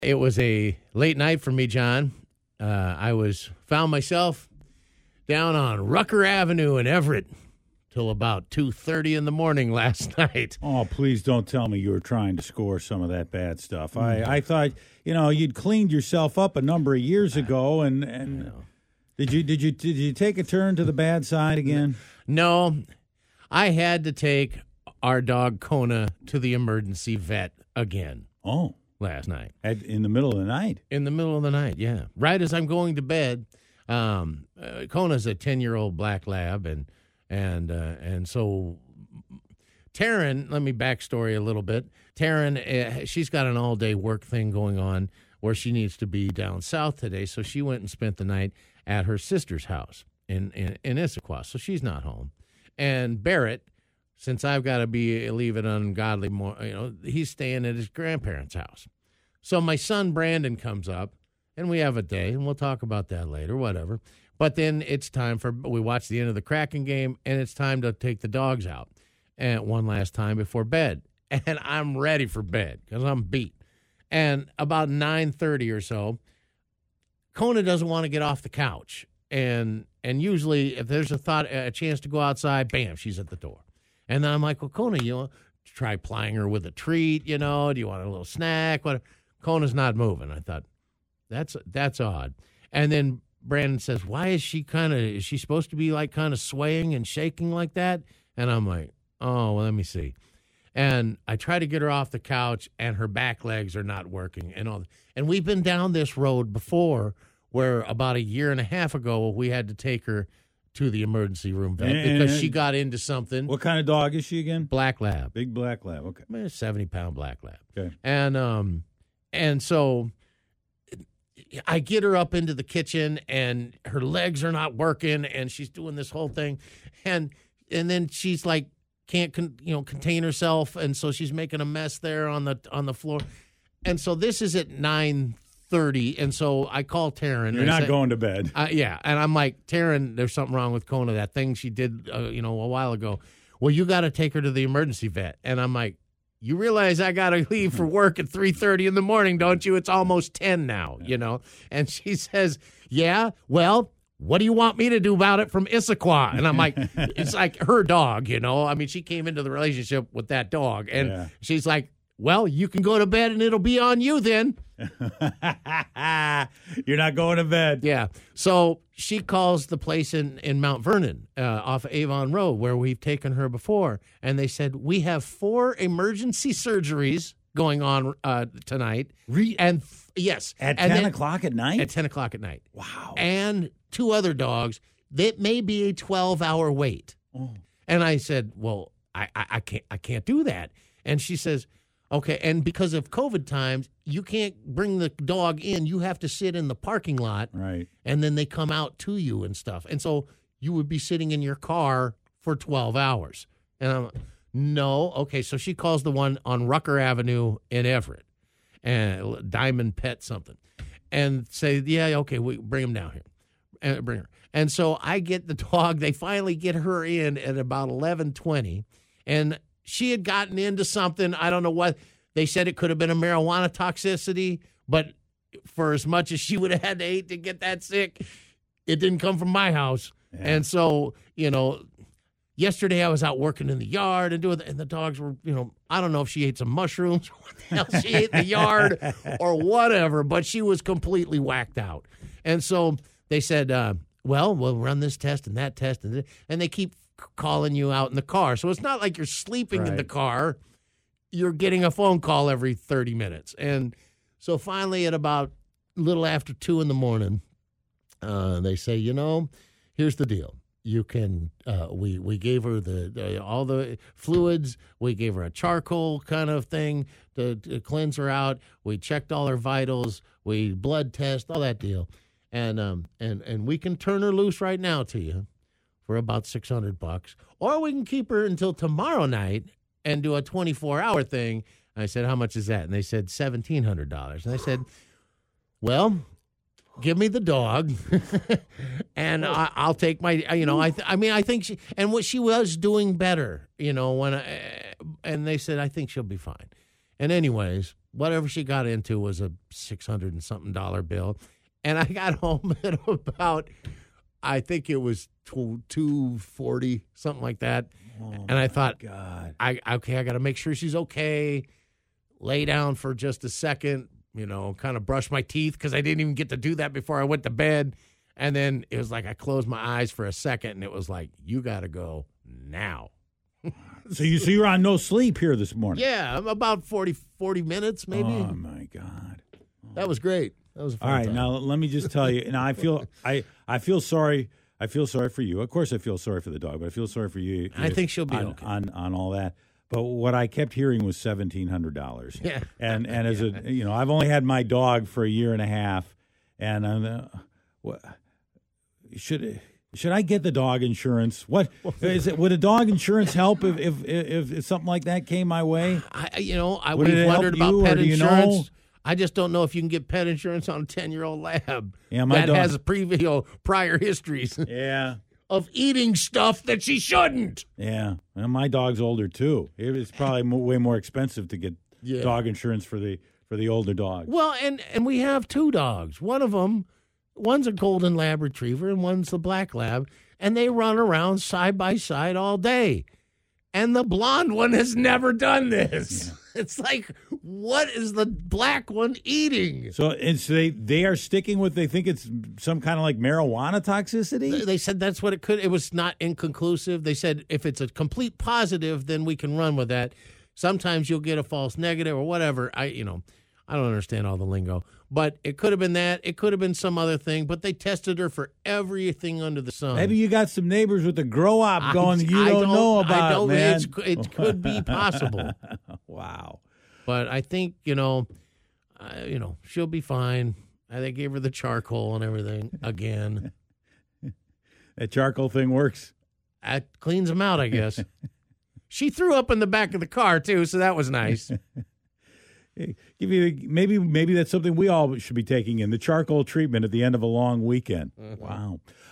It was a late night for me, John. I found myself down on Rucker Avenue in Everett till about 2:30 in the morning last night. Oh, please don't tell me you were trying to score some of that bad stuff. I thought, you'd cleaned yourself up a number of years ago, and did you take a turn to the bad side again? No, I had to take our dog Kona to the emergency vet again. Oh. Last night. In the middle of the night? In the middle of the night, yeah. Right as I'm going to bed. Kona's a 10-year-old black lab, and so Taryn, let me backstory a little bit. Taryn, she's got an all-day work thing going on where she needs to be down south today, so she went and spent the night at her sister's house in Issaquah, so she's not home. And Barrett, since I've got to leave it ungodly more, he's staying at his grandparents' house. So my son Brandon comes up, and we have a day, and we'll talk about that later, whatever. But then it's time we watch the end of the Kraken game, and it's time to take the dogs out and one last time before bed. And I'm ready for bed because I'm beat. And about 9:30 or so, Kona doesn't want to get off the couch. And usually if there's a chance to go outside, bam, she's at the door. And then I'm like, well, Kona, try plying her with a treat, do you want a little snack? What? Kona's not moving. I thought, that's odd. And then Brandon says, why is she supposed to be like kind of swaying and shaking like that? And I'm like, oh, well, let me see. And I try to get her off the couch, and her back legs are not working. And we've been down this road before where about a year and a half ago we had to take her to the emergency room vet because she got into something. What kind of dog is she again? Black lab. Big black lab, okay. 70-pound black lab. Okay. And so I get her up into the kitchen, and her legs are not working, and she's doing this whole thing. And then she's like, can't contain herself, and so she's making a mess there on the floor. And so this is at 9:30, and so I call Taryn. You're not going to bed. Yeah, and I'm like, Taryn, there's something wrong with Kona, that thing she did, a while ago. Well, you got to take her to the emergency vet. And I'm like, you realize I got to leave for work at 3:30 in the morning, don't you? It's almost 10 now, And she says, yeah, well, what do you want me to do about it from Issaquah? And I'm like, it's like her dog, I mean, she came into the relationship with that dog. And she's like, well, you can go to bed and it'll be on you then. You're not going to bed. Yeah. So she calls the place in Mount Vernon off of Avon Road where we've taken her before. And they said, we have 4 emergency surgeries going on tonight. And yes. At 10 o'clock at night? At 10 o'clock at night. Wow. And 2 other dogs. That may be a 12-hour wait. Oh. And I said, well, I can't do that. And she says, okay, and because of COVID times, you can't bring the dog in. You have to sit in the parking lot. Right. And then they come out to you and stuff. And so you would be sitting in your car for 12 hours. And I'm like, no. Okay, so she calls the one on Rucker Avenue in Everett, and Diamond Pet something, and say, yeah, okay, we bring him down here. And bring her. And so I get the dog. They finally get her in at about 11:20, and she had gotten into something. I don't know what. They said it could have been a marijuana toxicity, but for as much as she would have had to hate to get that sick, it didn't come from my house. Yeah. And so, yesterday I was out working in the yard and the dogs were, I don't know if she ate some mushrooms or what the hell she ate in the yard or whatever, but she was completely whacked out. And so they said, well, we'll run this test and that test, and they keep calling you out in the car. So it's not like you're sleeping in the car. You're getting a phone call every 30 minutes. And so finally at about a little after 2 in the morning, they say, here's the deal. You can, we gave her all the fluids. We gave her a charcoal kind of thing to cleanse her out. We checked all her vitals. We blood test, all that deal. And we can turn her loose right now to you for about $600, or we can keep her until tomorrow night and do a 24-hour thing. I said, how much is that? And they said $1,700. And I said, well, give me the dog, and I'll take my. I think she and what she was doing better. And they said, I think she'll be fine. And anyways, whatever she got into was a $600 and something bill. And I got home at about, I think it was $240, something like that. Oh, and I thought, God, I got to make sure she's okay. Lay down for just a second, kind of brush my teeth because I didn't even get to do that before I went to bed. And then it was like I closed my eyes for a second, and it was like, you got to go now. So you're on no sleep here this morning? Yeah, I'm about 40 minutes maybe. Oh my God, that was great. That was a fun all right. time. Now let me just tell you. Now I feel sorry. I feel sorry for you. Of course, I feel sorry for the dog, but I feel sorry for you. I think she'll be okay on all that. But what I kept hearing was $1,700. Yeah, and as I've only had my dog for a year and a half, and should I get the dog insurance? What is it? Would a dog insurance help if something like that came my way? We've wondered about pet insurance. I just don't know if you can get pet insurance on a 10-year-old lab that has prior histories. Yeah. Of eating stuff that she shouldn't. Yeah, and my dog's older too. It's probably way more expensive to get dog insurance for the older dog. Well, and we have two dogs. One's a golden lab retriever and one's the black lab, and they run around side by side all day. And the blonde one has never done this. Yeah. It's like, what is the black one eating? So they are sticking with, they think it's some kind of like marijuana toxicity? They said that's what it could. It was not inconclusive. They said if it's a complete positive, then we can run with that. Sometimes you'll get a false negative or whatever. I don't understand all the lingo. But it could have been that. It could have been some other thing. But they tested her for everything under the sun. Maybe you got some neighbors with the grow up going you don't know about, man. It could be possible. Wow. But I think, she'll be fine. They gave her the charcoal and everything again. That charcoal thing works. That cleans them out, I guess. She threw up in the back of the car, too, so that was nice. Maybe that's something we all should be taking in, the charcoal treatment at the end of a long weekend. Mm-hmm. Wow.